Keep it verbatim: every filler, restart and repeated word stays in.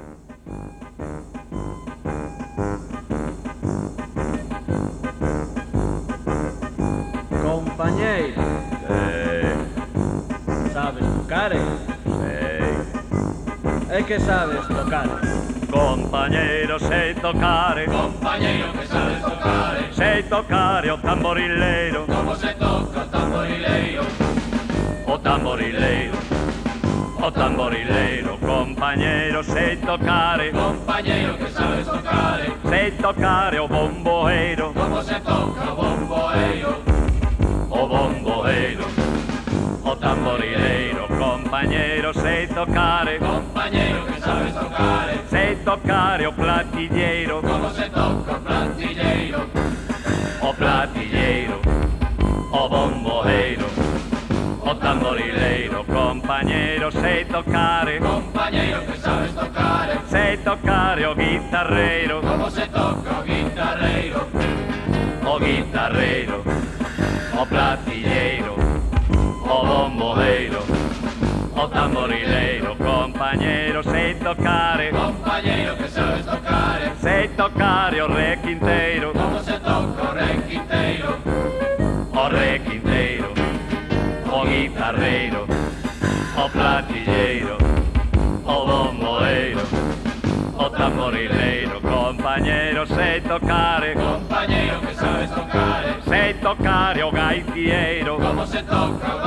Compañeiro, Sei, sabes tocar, eh? sei. É que sabes tocar. Compañeiro, sei tocare, Compañeiro que sabes tocar, sei tocare o tamborileiro, como se toca o tamborileiro. o tamborileiro, o tamborileiro. Compañeiro, sei tocare, Compañeiro que sabes tocar, sei tocare o bomboeiro, como se toca o bomboeiro. o bomboeiro, o tamborileiro. Compañeiro, sei tocare, Compañeiro que sabes tocar, sei tocare o platilleiro, como se toca o plantilleiro. o platilleiro, o bomboeiro, o tamborileiro. Compañeiro, sei tocare, Compañeiro que sabes tocar, sei tocare o guitarreiro, como se toca o guitarreiro. o guitarreiro, o platilleiro, o bomboeiro, o tamborileiro. Compañeiro, sei tocare, Compañeiro que sabes tocar, sei tocare o requinteiro, como se toca o requinteiro. o requinteiro, o guitarreiro, o platilleiro, o bomboeiro, o tamborileiro. Compañeiro, sei tocare, Compañeiro que sabes tocar, sei tocare o gaitieiro, como se toca o